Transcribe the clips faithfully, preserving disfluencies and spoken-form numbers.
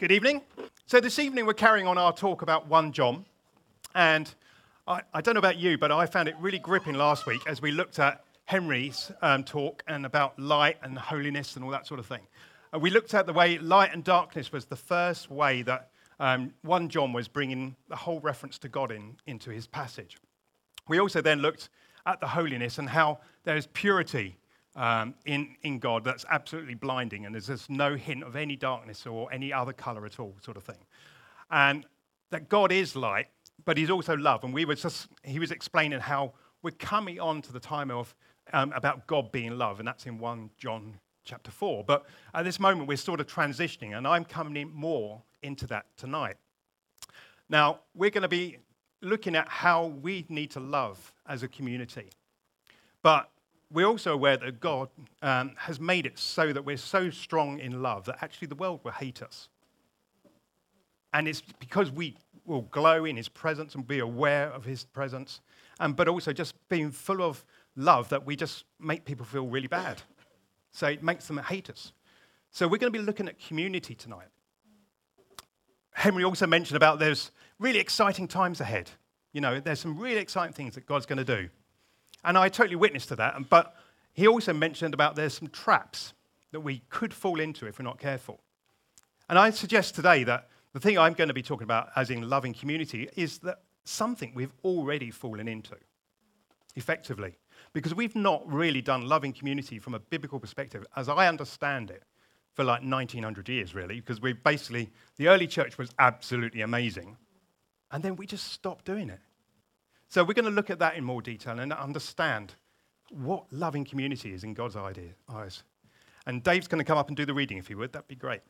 Good evening. So this evening we're carrying on our talk about First John. And I, I don't know about you, but I found it really gripping last week as we looked at Henry's um, talk and about light and holiness and all that sort of thing. And we looked at the way light and darkness was the first way that um, First John was bringing the whole reference to God in, into his passage. We also then looked at the holiness and how there is purity Um, in, in God that's absolutely blinding, and there's just no hint of any darkness or any other color at all, sort of thing. And that God is light, but he's also love. And we were just, he was explaining how we're coming on to the time of um, about God being love, and that's in First John chapter four. But at this moment, we're sort of transitioning, and I'm coming in more into that tonight. Now, we're going to be looking at how we need to love as a community. But we're also aware that God um, has made it so that we're so strong in love that actually the world will hate us. And it's because we will glow in his presence and be aware of his presence, and but also just being full of love that we just make people feel really bad. So it makes them hate us. So we're going to be looking at community tonight. Henry also mentioned about there's really exciting times ahead. You know, there's some really exciting things that God's going to do. And I totally witnessed to that, but he also mentioned about there's some traps that we could fall into if we're not careful. And I suggest today that the thing I'm going to be talking about, as in loving community, is that something we've already fallen into, effectively. Because we've not really done loving community from a biblical perspective, as I understand it, for like nineteen hundred years, really, because we basically, the early church was absolutely amazing, and then we just stopped doing it. So we're going to look at that in more detail and understand what loving community is in God's idea, eyes. And Dave's going to come up and do the reading, if he would. That'd be great.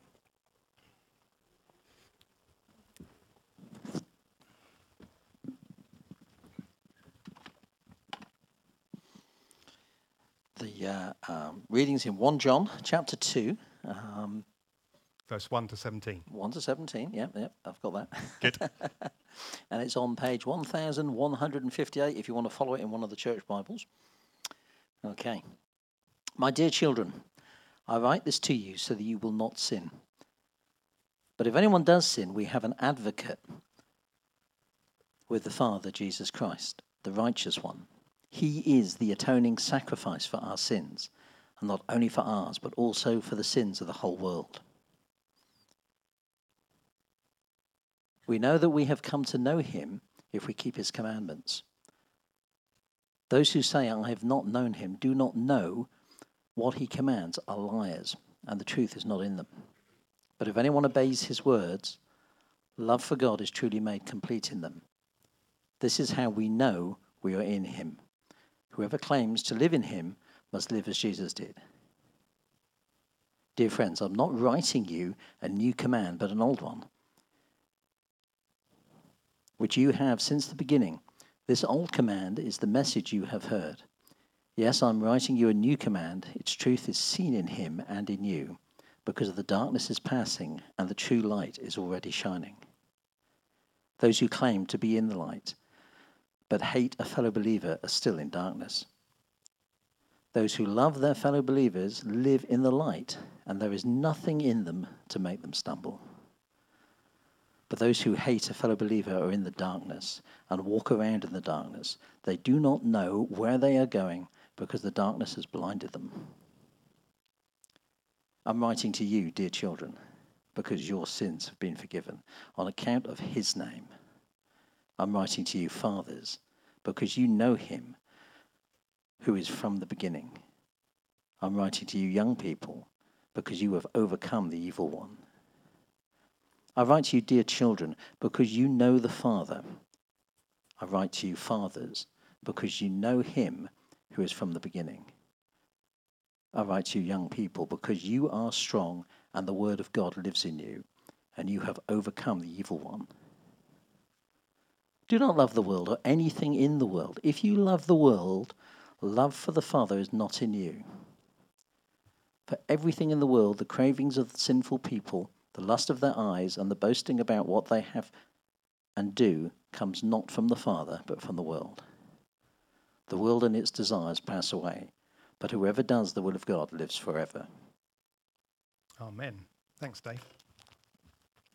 The uh, um, readings in First John, chapter two. Um, Verse one to seventeen. one to seventeen, yeah, yeah, I've got that. Good. And it's on page one thousand one hundred fifty-eight if you want to follow it in one of the church Bibles. Okay. My dear children, I write this to you so that you will not sin. But if anyone does sin, we have an advocate with the Father, Jesus Christ, the righteous one. He is the atoning sacrifice for our sins, and not only for ours, but also for the sins of the whole world. We know that we have come to know him if we keep his commandments. Those who say, I have not known him, do not know what he commands, are liars, and the truth is not in them. But if anyone obeys his words, love for God is truly made complete in them. This is how we know we are in him. Whoever claims to live in him must live as Jesus did. Dear friends, I'm not writing you a new command, but an old one, which you have since the beginning. This old command is the message you have heard. Yes, I'm writing you a new command. Its truth is seen in him and in you, because the darkness is passing and the true light is already shining. Those who claim to be in the light but hate a fellow believer are still in darkness. Those who love their fellow believers live in the light, and there is nothing in them to make them stumble. But those who hate a fellow believer are in the darkness and walk around in the darkness. They do not know where they are going because the darkness has blinded them. I'm writing to you, dear children, because your sins have been forgiven on account of his name. I'm writing to you, fathers, because you know him who is from the beginning. I'm writing to you, young people, because you have overcome the evil one. I write to you, dear children, because you know the Father. I write to you, fathers, because you know him who is from the beginning. I write to you, young people, because you are strong and the word of God lives in you, and you have overcome the evil one. Do not love the world or anything in the world. If you love the world, love for the Father is not in you. For everything in the world, the cravings of the sinful people, the lust of their eyes, and the boasting about what they have and do, comes not from the Father, but from the world. The world and its desires pass away, but whoever does the will of God lives forever. Amen. Thanks, Dave.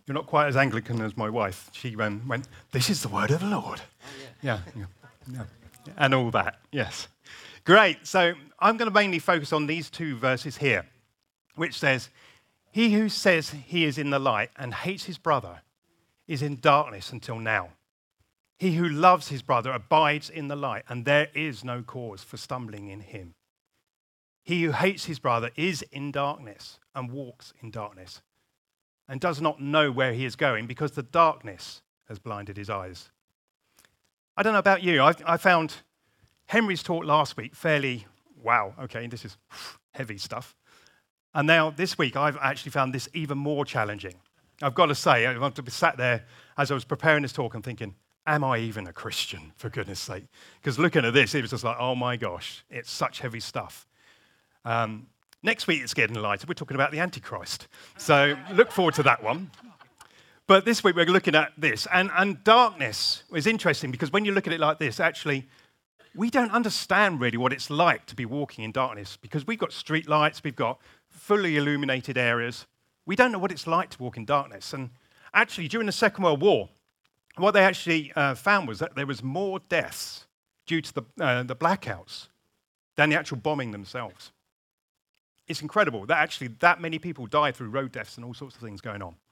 You're not quite as Anglican as my wife. She um, went, "This is the word of the Lord." Oh, yeah. Yeah, yeah, yeah. And all that, yes. Great. So I'm going to mainly focus on these two verses here, which says, "He who says he is in the light and hates his brother is in darkness until now. He who loves his brother abides in the light, and there is no cause for stumbling in him. He who hates his brother is in darkness and walks in darkness, and does not know where he is going because the darkness has blinded his eyes." I don't know about you. I, I found Henry's talk last week fairly, wow, okay, this is heavy stuff. And now this week, I've actually found this even more challenging. I've got to say, I've sat there as I was preparing this talk and thinking, am I even a Christian, for goodness sake? Because looking at this, it was just like, oh my gosh, it's such heavy stuff. Um, next week, it's getting lighter. We're talking about the Antichrist. So look forward to that one. But this week, we're looking at this. And, and darkness is interesting because when you look at it like this, actually, we don't understand really what it's like to be walking in darkness because we've got street lights, we've got fully illuminated areas. We don't know what it's like to walk in darkness. And actually, during the Second World War, what they actually uh, found was that there was more deaths due to the, uh, the blackouts than the actual bombing themselves. It's incredible that actually that many people died through road deaths and all sorts of things going on.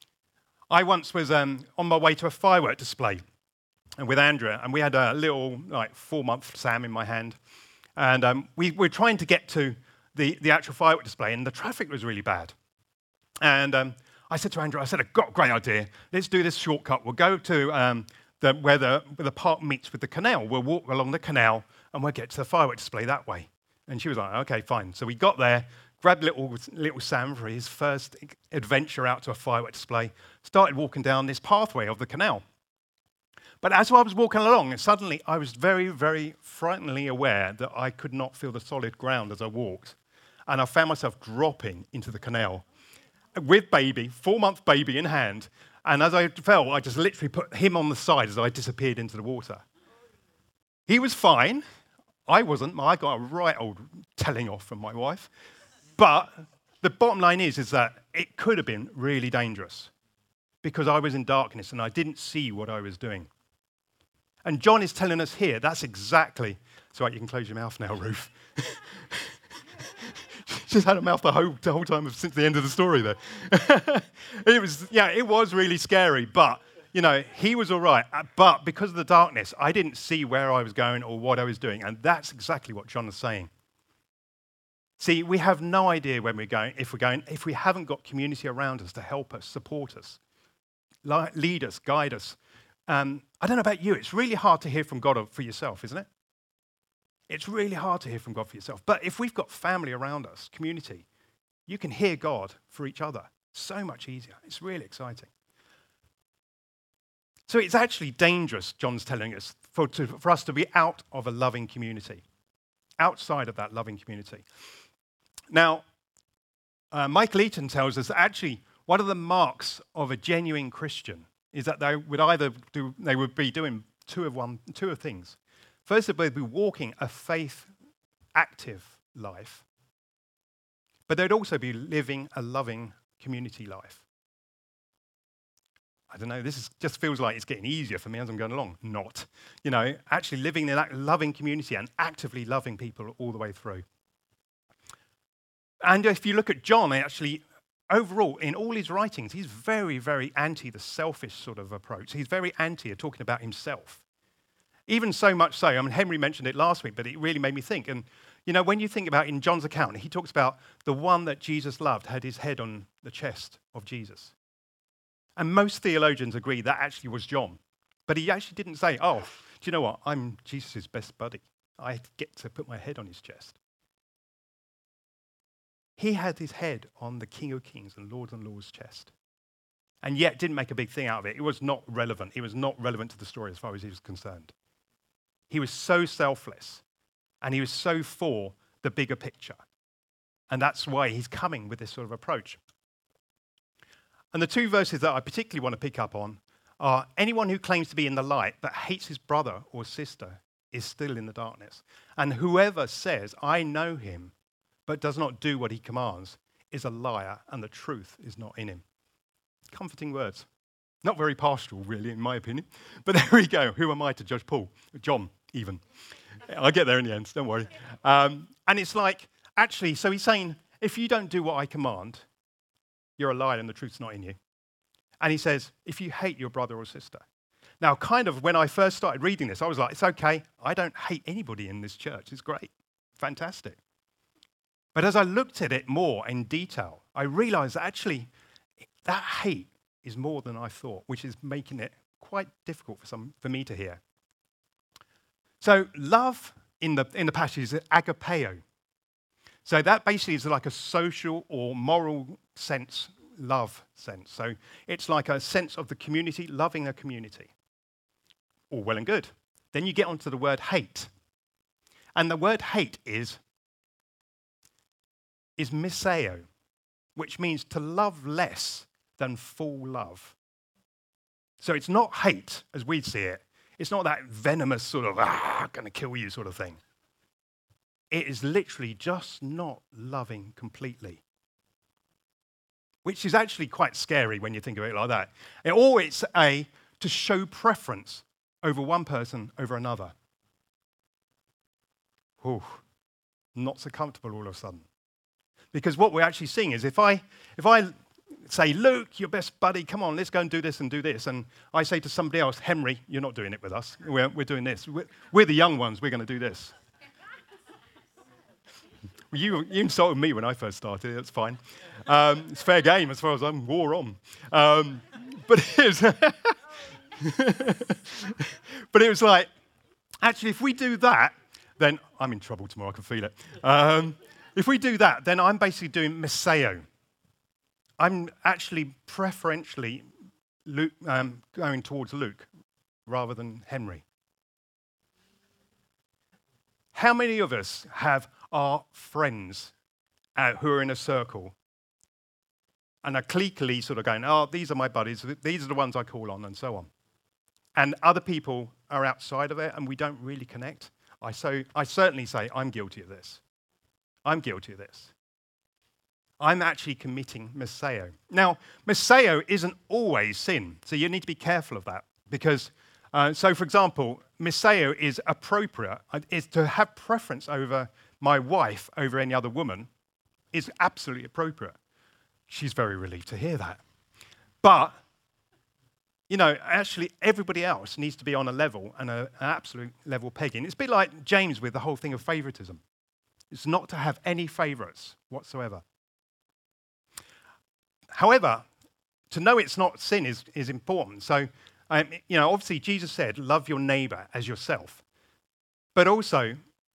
I once was um, on my way to a firework display and with Andrea, and we had a little like four-month Sam in my hand, and um, we were trying to get to the, the actual firework display, and the traffic was really bad. And um, I said to Andrea, I said, I've got a great idea. Let's do this shortcut. We'll go to um, the, where, the, where the park meets with the canal. We'll walk along the canal, and we'll get to the firework display that way. And she was like, okay, fine. So we got there, grabbed little, little Sam for his first adventure out to a firework display, started walking down this pathway of the canal. But as I was walking along, suddenly I was very, very frighteningly aware that I could not feel the solid ground as I walked. And I found myself dropping into the canal with baby, four-month baby in hand. And as I fell, I just literally put him on the side as I disappeared into the water. He was fine. I wasn't. I got a right old telling off from my wife. But the bottom line is, is that it could have been really dangerous because I was in darkness and I didn't see what I was doing. And John is telling us here, that's exactly... It's all right, you can close your mouth now, Ruth. She's had a mouth the whole, the whole time since the end of the story there. It was, yeah, it was really scary, but, you know, he was all right. But because of the darkness, I didn't see where I was going or what I was doing. And that's exactly what John is saying. See, we have no idea when we're going, if we're going, if we haven't got community around us to help us, support us, lead us, guide us. Um, I don't know about you, it's really hard to hear from God for yourself, isn't it? It's really hard to hear from God for yourself. But if we've got family around us, community, you can hear God for each other. So much easier. It's really exciting. So it's actually dangerous, John's telling us, for, to, for us to be out of a loving community, outside of that loving community. Now, uh, Michael Eaton tells us that actually one of the marks of a genuine Christian is that they would either do, they would be doing two of one, two of things. First, they'd be walking a faith-active life, but they'd also be living a loving community life. I don't know, this is, just feels like it's getting easier for me as I'm going along. Not. You know, actually living in that loving community and actively loving people all the way through. And if you look at John, actually, overall, in all his writings, he's very, very anti the selfish sort of approach. He's very anti talking about himself. Even so much so, I mean, Henry mentioned it last week, but it really made me think. And, you know, when you think about in John's account, he talks about the one that Jesus loved had his head on the chest of Jesus. And most theologians agree that actually was John. But he actually didn't say, oh, do you know what? I'm Jesus' best buddy. I get to put my head on his chest. He had his head on the King of Kings and Lord and Lord's chest. And yet didn't make a big thing out of it. It was not relevant. It was not relevant to the story as far as he was concerned. He was so selfless, and he was so for the bigger picture. And that's why he's coming with this sort of approach. And the two verses that I particularly want to pick up on are anyone who claims to be in the light but hates his brother or sister is still in the darkness. And whoever says, I know him, but does not do what he commands, is a liar, and the truth is not in him. Comforting words. Not very pastoral, really, in my opinion. But there we go. Who am I to judge Paul? John, even. I'll get there in the end, don't worry. Um, and it's like, actually, so he's saying, if you don't do what I command, you're a liar and the truth's not in you. And he says, if you hate your brother or sister. Now, kind of when I first started reading this, I was like, it's okay. I don't hate anybody in this church. It's great. Fantastic. But as I looked at it more in detail, I realized that actually that hate is more than I thought, which is making it quite difficult for some for me to hear. So love in the in the passage is agapeo. So that basically is like a social or moral sense, love sense. So it's like a sense of the community, loving a community. All well and good. Then you get onto the word hate. And the word hate is, is miseo, which means to love less than full love. So it's not hate as we see it. It's not that venomous sort of, ah, going to kill you sort of thing. It is literally just not loving completely, which is actually quite scary when you think of it like that. It, or it's a, to show preference over one person over another. Ooh, not so comfortable all of a sudden. Because what we're actually seeing is if I, if I say, Luke, your best buddy, come on, let's go and do this and do this. And I say to somebody else, Henry, you're not doing it with us. We're, we're doing this. We're, we're the young ones. We're going to do this. You, you insulted me when I first started. That's fine. Um, it's fair game as far as I'm war on. Um, but it is. But it was like, actually, if we do that, then I'm in trouble tomorrow. I can feel it. Um, if we do that, then I'm basically doing miseo. I'm actually preferentially Luke, um, going towards Luke rather than Henry. How many of us have our friends uh, who are in a circle and are cliquely sort of going, oh, these are my buddies, these are the ones I call on, and so on. And other people are outside of it and we don't really connect? I, so, I certainly say I'm guilty of this. I'm guilty of this. I'm actually committing miseo. Now, miseo isn't always sin, so you need to be careful of that. Because, uh, so for example, miseo is appropriate, is to have preference over my wife over any other woman is absolutely appropriate. She's very relieved to hear that. But, you know, actually everybody else needs to be on a level and a, an absolute level pegging. It's a bit like James with the whole thing of favoritism. It's not to have any favorites whatsoever. However, to know it's not sin is, is important. So, um, you know, obviously Jesus said, love your neighbor as yourself. But also,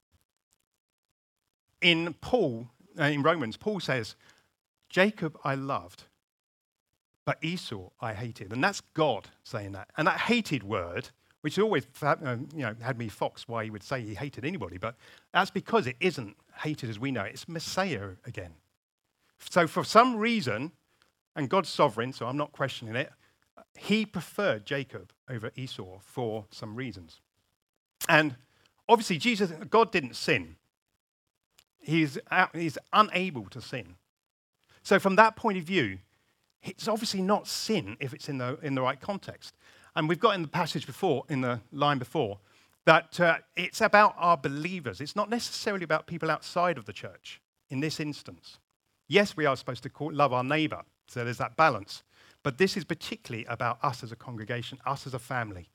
in Paul, uh, in Romans, Paul says, Jacob I loved, but Esau I hated. And that's God saying that. And that hated word, which always um, you know, had me foxed why he would say he hated anybody, but that's because it isn't hated as we know it. It's miseo again. So for some reason, and God's sovereign, so I'm not questioning it, he preferred Jacob over Esau for some reasons. And obviously, Jesus, God didn't sin. He's, he's unable to sin. So from that point of view, it's obviously not sin if it's in the, in the right context. And we've got in the passage before, in the line before, that uh, it's about our believers. It's not necessarily about people outside of the church in this instance. Yes, we are supposed to call, love our neighbor, so there's that balance. But this is particularly about us as a congregation, us as a family.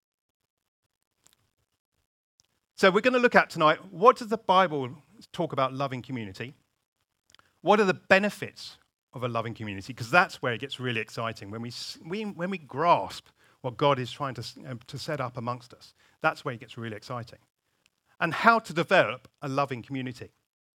So we're going to look at tonight, what does the Bible talk about loving community? What are the benefits of a loving community? Because that's where it gets really exciting. When we, we, when we grasp what God is trying to, uh, to set up amongst us, that's where it gets really exciting. And how to develop a loving community.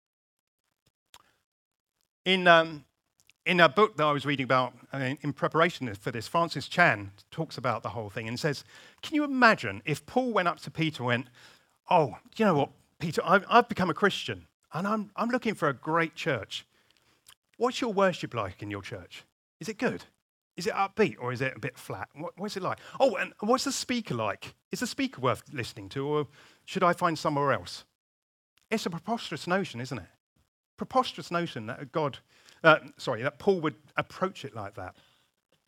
In, um, in a book that I was reading about uh, in preparation for this, Francis Chan talks about the whole thing and says, can you imagine if Paul went up to Peter and went, oh, you know what, Peter, I've, I've become a Christian and I'm, I'm looking for a great church. What's your worship like in your church? Is it good? Is it upbeat or is it a bit flat? What, what's it like? Oh, and what's the speaker like? Is the speaker worth listening to or should I find somewhere else? It's a preposterous notion, isn't it? Preposterous notion that God, uh, sorry, that Paul would approach it like that.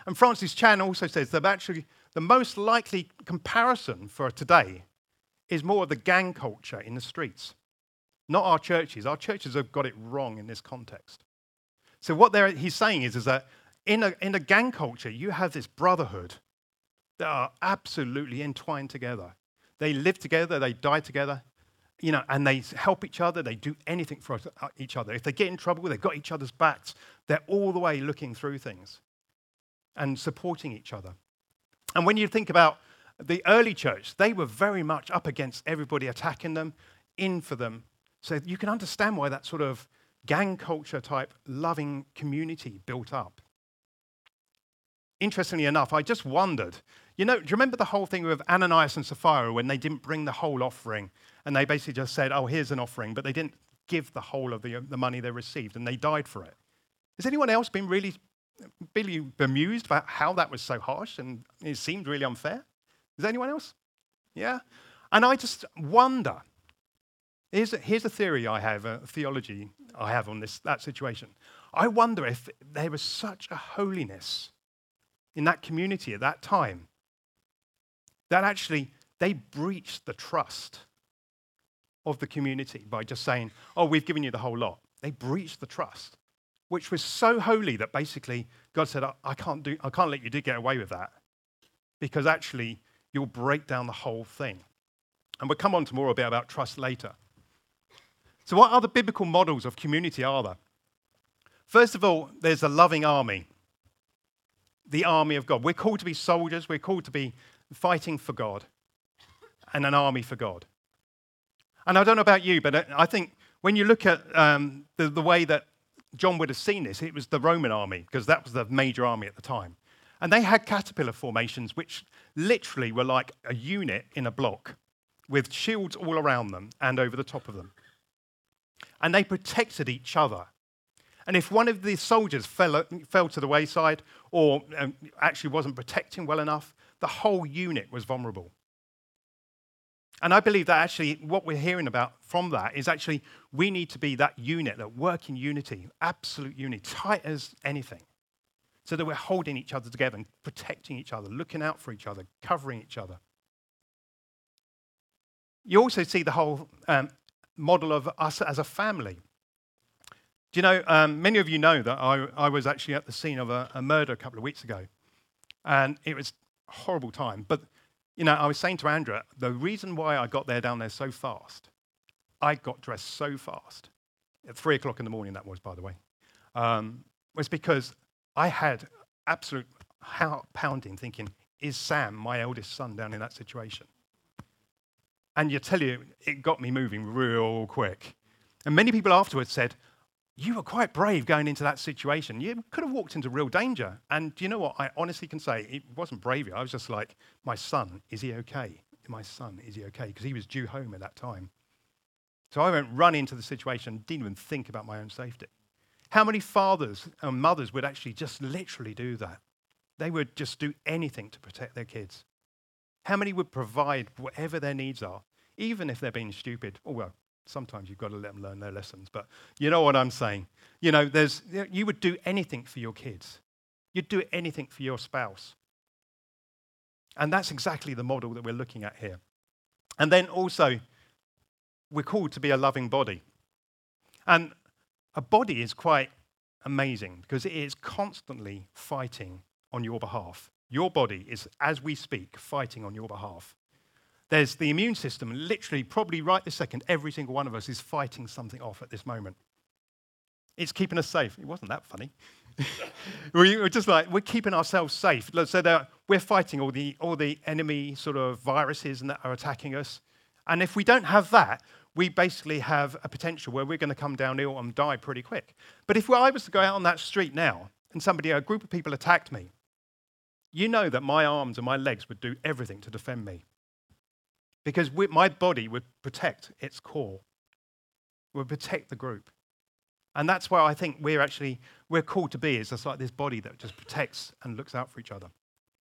And Francis Chan also says that actually the most likely comparison for today is more of the gang culture in the streets, not our churches. Our churches have got it wrong in this context. So what they're, he's saying is, is that in a, in a gang culture, you have this brotherhood that are absolutely entwined together. They live together, they die together, you know, and they help each other, they do anything for each other. If they get in trouble, they've got each other's backs. They're all the way looking through things and supporting each other. And when you think about the early church, they were very much up against everybody attacking them, in for them. So you can understand why that sort of gang culture type loving community built up. Interestingly enough, I just wondered, you know, do you remember the whole thing with Ananias and Sapphira when they didn't bring the whole offering and they basically just said, oh, here's an offering, but they didn't give the whole of the, the money they received and they died for it? Has anyone else been really, really bemused about how that was so harsh and it seemed really unfair? Is anyone else? Yeah? And I just wonder, here's a, here's a theory I have, a theology I have on this that situation. I wonder if there was such a holiness in that community at that time that actually they breached the trust of the community by just saying, oh, we've given you the whole lot. They breached the trust, which was so holy that basically God said, I, I can't do, I can't let you do get away with that because actually you'll break down the whole thing. And we'll come on to more a bit about trust later. So what other biblical models of community are there? First of all, there's a loving army, the army of God. We're called to be soldiers. We're called to be fighting for God and an army for God. And I don't know about you, but I think when you look at um, the, the way that John would have seen this, it was the Roman army, because that was the major army at the time. And they had caterpillar formations, which literally were like a unit in a block with shields all around them and over the top of them. And they protected each other. And if one of the soldiers fell, fell to the wayside or um, actually wasn't protecting well enough, the whole unit was vulnerable. And I believe that actually what we're hearing about from that is actually we need to be that unit, that work in unity, absolute unity, tight as anything, so that we're holding each other together and protecting each other, looking out for each other, covering each other. You also see the whole um, model of us as a family. Do you know, um, many of you know that I, I was actually at the scene of a, a murder a couple of weeks ago, and it was a horrible time. But, you know, I was saying to Andrea, the reason why I got there down there so fast, I got dressed so fast, at three o'clock in the morning that was, by the way, um, was because I had absolute heart pounding thinking, is Sam, my eldest son, down in that situation? And you tell you, it got me moving real quick. And many people afterwards said, you were quite brave going into that situation. You could have walked into real danger. And do you know what? I honestly can say it wasn't bravery. I was just like, my son, is he okay? My son, is he okay? Because he was due home at that time. So I went run into the situation, didn't even think about my own safety. How many fathers and mothers would actually just literally do that? They would just do anything to protect their kids. How many would provide whatever their needs are, even if they're being stupid? Oh, well, sometimes you've got to let them learn their lessons, but you know what I'm saying. You know, there's you would do anything for your kids. You'd do anything for your spouse. And that's exactly the model that we're looking at here. And then also, we're called to be a loving body. And a body is quite amazing because it is constantly fighting on your behalf. Your body is, as we speak, fighting on your behalf. There's the immune system, literally, probably right this second, every single one of us is fighting something off at this moment. It's keeping us safe. It wasn't that funny. We're just like, we're keeping ourselves safe. So that we're fighting all the, all the enemy sort of viruses and that are attacking us. And if we don't have that, we basically have a potential where we're going to come down ill and die pretty quick. But if I was to go out on that street now and somebody, a group of people attacked me, you know that my arms and my legs would do everything to defend me. Because we, my body would protect its core, would protect the group. And that's why I think we're actually, we're called to be, is just like this body that just protects and looks out for each other.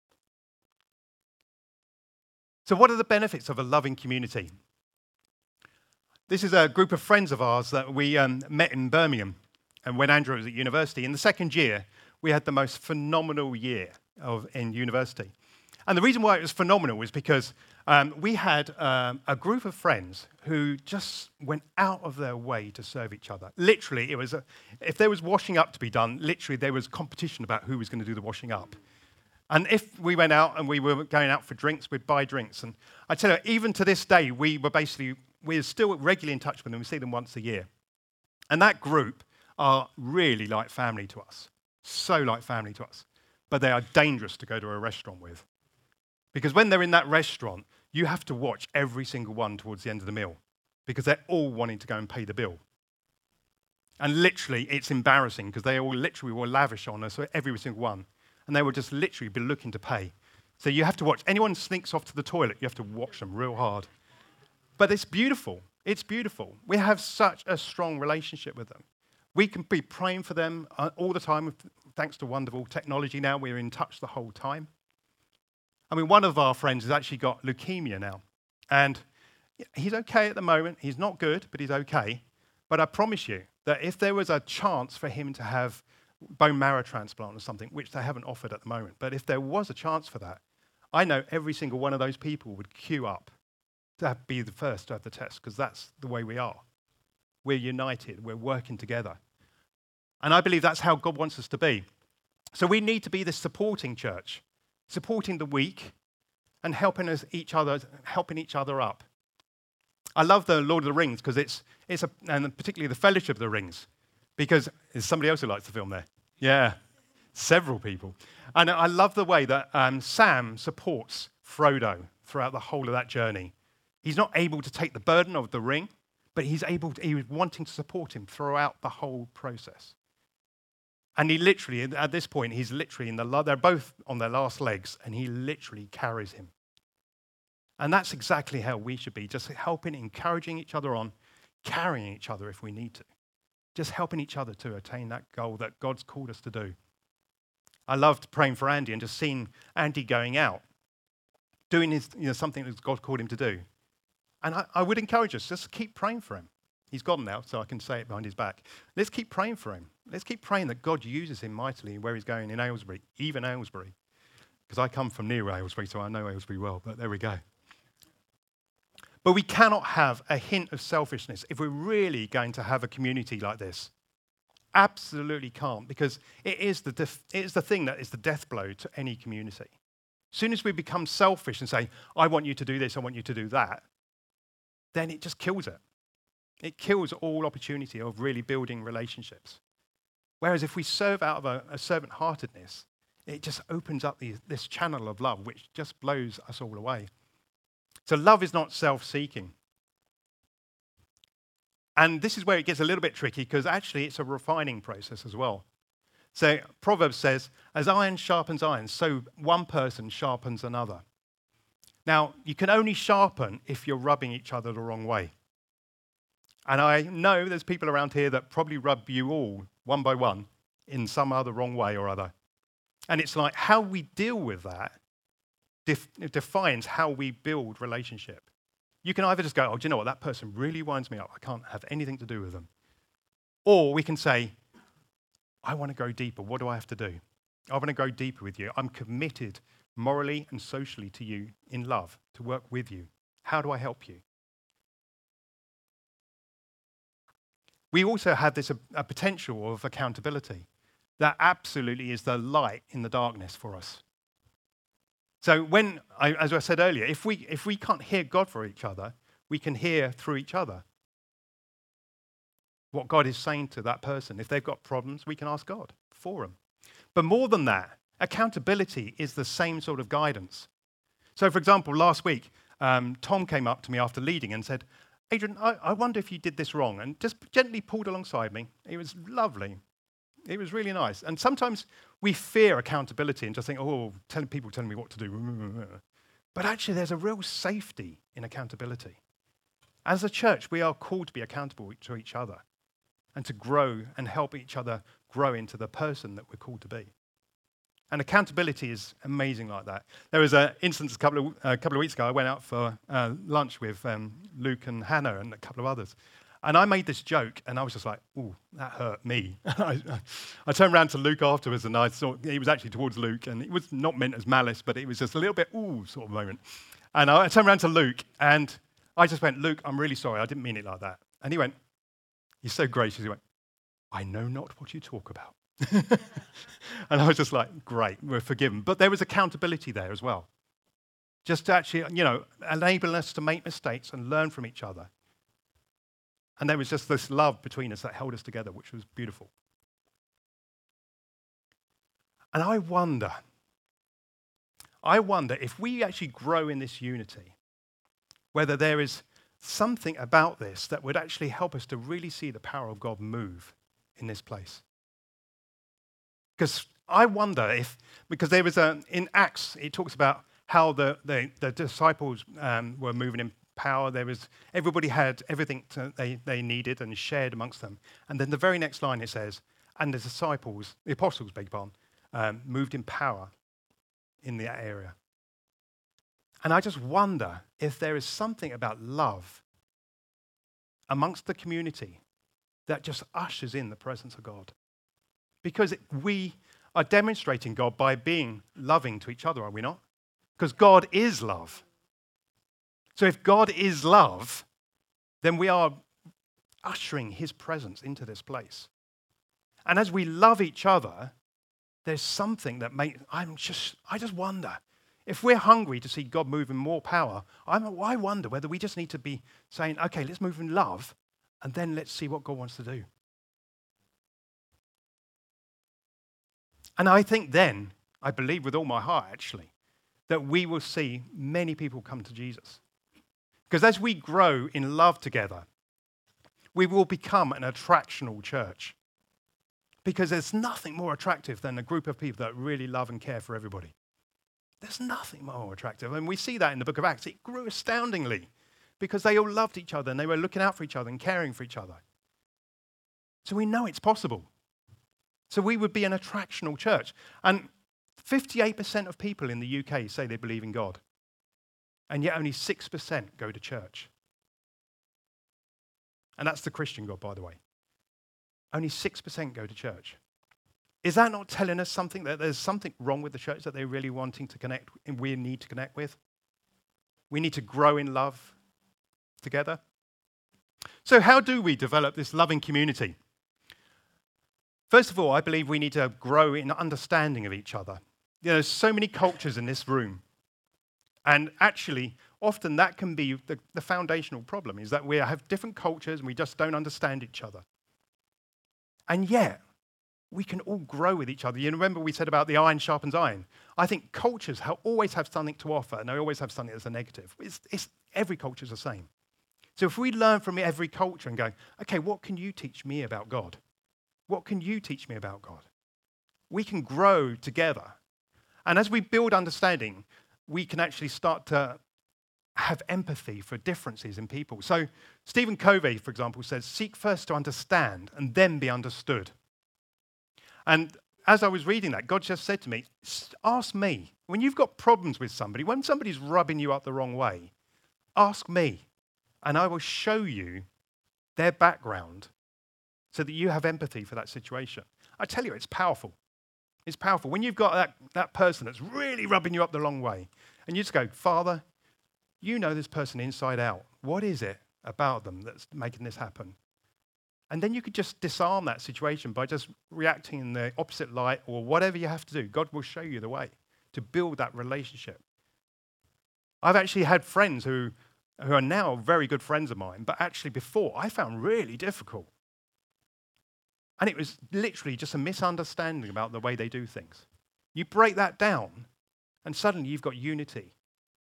So what are the benefits of a loving community? This is a group of friends of ours that we um, met in Birmingham, and when Andrew was at university. In the second year, we had the most phenomenal year. of in university. And the reason why it was phenomenal was because um, we had um, a group of friends who just went out of their way to serve each other. Literally, it was a, if there was washing up to be done, literally there was competition about who was going to do the washing up. And if we went out and we were going out for drinks, we'd buy drinks. And I tell you, even to this day, we were basically, we're still regularly in touch with them. We see them once a year. And that group are really like family to us, so like family to us. But they are dangerous to go to a restaurant with. Because when they're in that restaurant, you have to watch every single one towards the end of the meal because they're all wanting to go and pay the bill. And literally, it's embarrassing because they all literally will lavish on us, every single one. And they will just literally be looking to pay. So you have to watch. Anyone sneaks off to the toilet, you have to watch them real hard. But it's beautiful. It's beautiful. We have such a strong relationship with them. We can be praying for them all the time. Thanks to wonderful technology now, we're in touch the whole time. I mean, one of our friends has actually got leukemia now. And he's okay at the moment. He's not good, but he's okay. But I promise you that if there was a chance for him to have bone marrow transplant or something, which they haven't offered at the moment, but if there was a chance for that, I know every single one of those people would queue up to have, be the first to have the test, because that's the way we are. We're united. We're working together. And I believe that's how God wants us to be. So we need to be this supporting church, supporting the weak and helping us each other, helping each other up. I love the Lord of the Rings because it's it's a, and particularly the Fellowship of the Rings, because there's somebody else who likes the film there. Yeah, several people. And I love the way that um, Sam supports Frodo throughout the whole of that journey. He's not able to take the burden of the ring, but he's able to, he was wanting to support him throughout the whole process. And he literally, at this point, he's literally in the, they're both on their last legs, and he literally carries him. And that's exactly how we should be, just helping, encouraging each other on, carrying each other if we need to. Just helping each other to attain that goal that God's called us to do. I loved praying for Andy and just seeing Andy going out, doing his, you know, something that God called him to do. And I, I would encourage us, just keep praying for him. He's gone now, so I can say it behind his back. Let's keep praying for him. Let's keep praying that God uses him mightily where he's going in Aylesbury, even Aylesbury. Because I come from near Aylesbury, so I know Aylesbury well, but there we go. But we cannot have a hint of selfishness if we're really going to have a community like this. Absolutely can't, because it is the, def- it is the thing that is the death blow to any community. As soon as we become selfish and say, I want you to do this, I want you to do that, then it just kills it. It kills all opportunity of really building relationships. Whereas if we serve out of a, a servant-heartedness, it just opens up the, this channel of love, which just blows us all away. So love is not self-seeking. And this is where it gets a little bit tricky, because actually it's a refining process as well. So Proverbs says, as iron sharpens iron, so one person sharpens another. Now, you can only sharpen if you're rubbing each other the wrong way. And I know there's people around here that probably rub you all, one by one, in some other wrong way or other. And it's like how we deal with that def- defines how we build relationship. You can either just go, oh, do you know what, that person really winds me up. I can't have anything to do with them. Or we can say, I want to go deeper. What do I have to do? I want to go deeper with you. I'm committed morally and socially to you in love, to work with you. How do I help you? We also have this a, a potential of accountability. That absolutely is the light in the darkness for us. So when, I, as I said earlier, if we, if we can't hear God for each other, we can hear through each other what God is saying to that person. If they've got problems, we can ask God for them. But more than that, accountability is the same sort of guidance. So for example, last week, um, Tom came up to me after leading and said, Adrian, I, I wonder if you did this wrong, and just gently pulled alongside me. It was lovely. It was really nice. And sometimes we fear accountability and just think, oh, telling people telling me what to do. But actually, there's a real safety in accountability. As a church, we are called to be accountable to each other and to grow and help each other grow into the person that we're called to be. And accountability is amazing like that. There was an instance a couple of, a couple of weeks ago. I went out for uh, lunch with um, Luke and Hannah and a couple of others. And I made this joke, and I was just like, ooh, that hurt me. I, I turned around to Luke afterwards, and I saw he was actually towards Luke, and it was not meant as malice, but it was just a little bit, ooh, sort of moment. And I turned around to Luke, and I just went, Luke, I'm really sorry. I didn't mean it like that. And he went, he's so gracious. He went, I know not what you talk about. And I was just like, great, we're forgiven. But there was accountability there as well. Just to actually, you know, enable us to make mistakes and learn from each other. And there was just this love between us that held us together, which was beautiful. And I wonder, I wonder if we actually grow in this unity, whether there is something about this that would actually help us to really see the power of God move in this place. Because I wonder if, because there was a, in Acts, it talks about how the, the, the disciples um, were moving in power. There was, everybody had everything to, they, they needed and shared amongst them. And then the very next line it says, and the disciples, the apostles, beg your pardon, um, moved in power in that area. And I just wonder if there is something about love amongst the community that just ushers in the presence of God. Because it, we are demonstrating God by being loving to each other, are we not? Because God is love. So if God is love, then we are ushering his presence into this place. And as we love each other, there's something that makes, I'm just, I just wonder, if we're hungry to see God move in more power, I'm, I wonder whether we just need to be saying, okay, let's move in love, and then let's see what God wants to do. And I think then, I believe with all my heart actually, that we will see many people come to Jesus. Because as we grow in love together, we will become an attractional church. Because there's nothing more attractive than a group of people that really love and care for everybody. There's nothing more attractive. And we see that in the book of Acts. It grew astoundingly because they all loved each other and they were looking out for each other and caring for each other. So we know it's possible. So we would be an attractional church. And fifty-eight percent of people in the U K say they believe in God. And yet only six percent go to church. And that's the Christian God, by the way. Only six percent go to church. Is that not telling us something, that there's something wrong with the church that they're really wanting to connect, and we need to connect with? We need to grow in love together. So how do we develop this loving community? First of all, I believe we need to grow in understanding of each other. You know, there's so many cultures in this room. And actually, often that can be the, the foundational problem, is that we have different cultures and we just don't understand each other. And yet, we can all grow with each other. You remember we said about the iron sharpens iron. I think cultures have, always have something to offer, and they always have something that's a negative. It's, it's, every culture is the same. So if we learn from every culture and go, okay, what can you teach me about God? What can you teach me about God? We can grow together. And as we build understanding, we can actually start to have empathy for differences in people. So Stephen Covey, for example, says, seek first to understand and then be understood. And as I was reading that, God just said to me, ask me, when you've got problems with somebody, when somebody's rubbing you up the wrong way, ask me, and I will show you their background so that you have empathy for that situation. I tell you, it's powerful. It's powerful. When you've got that, that person that's really rubbing you up the wrong way, and you just go, Father, you know this person inside out. What is it about them that's making this happen? And then you could just disarm that situation by just reacting in the opposite light or whatever you have to do. God will show you the way to build that relationship. I've actually had friends who, who are now very good friends of mine, but actually before I found really difficult. And it was literally just a misunderstanding about the way they do things. You break that down, and suddenly you've got unity.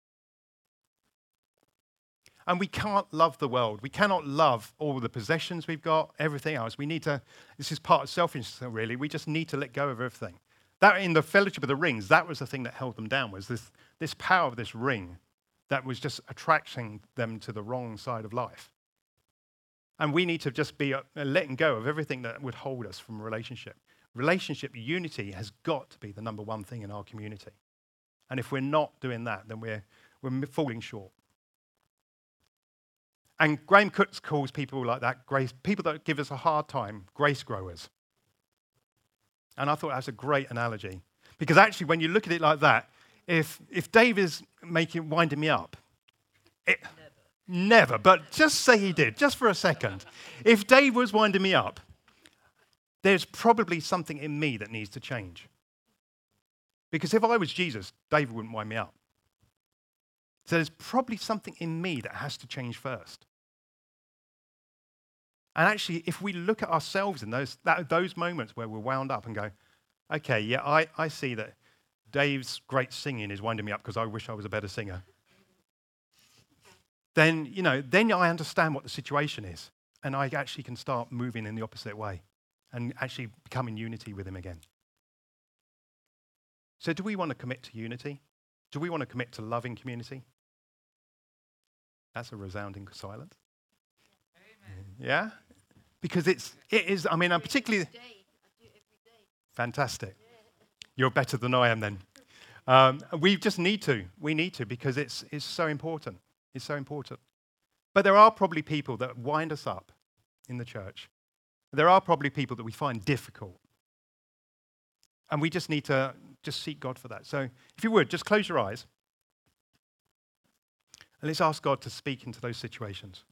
And we can't love the world. We cannot love all the possessions we've got, everything else. We need to, this is part of selfishness, really. We just need to let go of everything. That in the Fellowship of the Rings, that was the thing that held them down, was this, this power of this ring that was just attracting them to the wrong side of life. And we need to just be uh, letting go of everything that would hold us from a relationship. Relationship unity has got to be the number one thing in our community. And if we're not doing that, then we're, we're falling short. And Graham Cooks calls people like that grace, people that give us a hard time, grace growers. And I thought that's a great analogy. Because actually, when you look at it like that, if if Dave is making winding me up, it, never. never, but just say he did, just for a second. If Dave was winding me up, there's probably something in me that needs to change. Because if I was Jesus, Dave wouldn't wind me up. So there's probably something in me that has to change first. And actually, if we look at ourselves in those, that, those moments where we're wound up and go, okay, yeah, I, I see that Dave's great singing is winding me up because I wish I was a better singer. Then, you know, then I understand what the situation is. And I actually can start moving in the opposite way and actually become in unity with him again. So do we want to commit to unity? Do we want to commit to loving community? That's a resounding silence. Amen. Yeah? Because it's, it is, I mean, I'm particularly... Fantastic. You're better than I am then. Um, we just need to. We need to because it's, it's so important. It's so important. But there are probably people that wind us up in the church. There are probably people that we find difficult. And we just need to just seek God for that. So if you would, just close your eyes. And let's ask God to speak into those situations.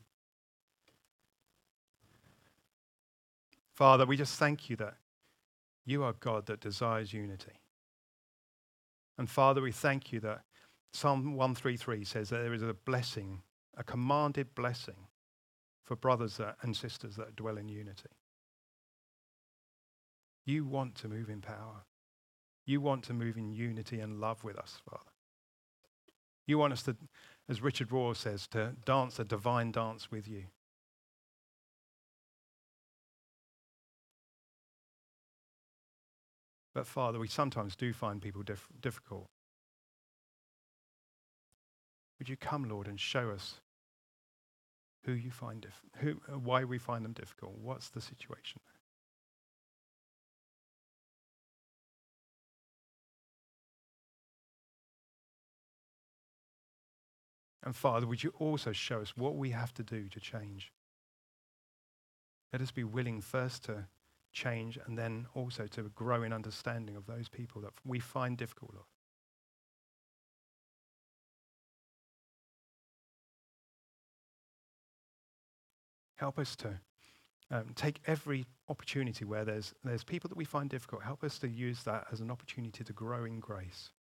Father, we just thank you that you are God that desires unity. And Father, we thank you that Psalm one thirty-three says that there is a blessing, a commanded blessing for brothers that, and sisters that dwell in unity. You want to move in power. You want to move in unity and love with us, Father. You want us to, as Richard Rohr says, to dance a divine dance with you. But Father, we sometimes do find people diff- difficult. Would you come, Lord, and show us who you find diff- who, uh, why we find them difficult? What's the situation? And Father, would you also show us what we have to do to change? Let us be willing first to change and then also to grow in understanding of those people that we find difficult, Lord. Help us to um, take every opportunity where there's, there's people that we find difficult. Help us to use that as an opportunity to grow in grace.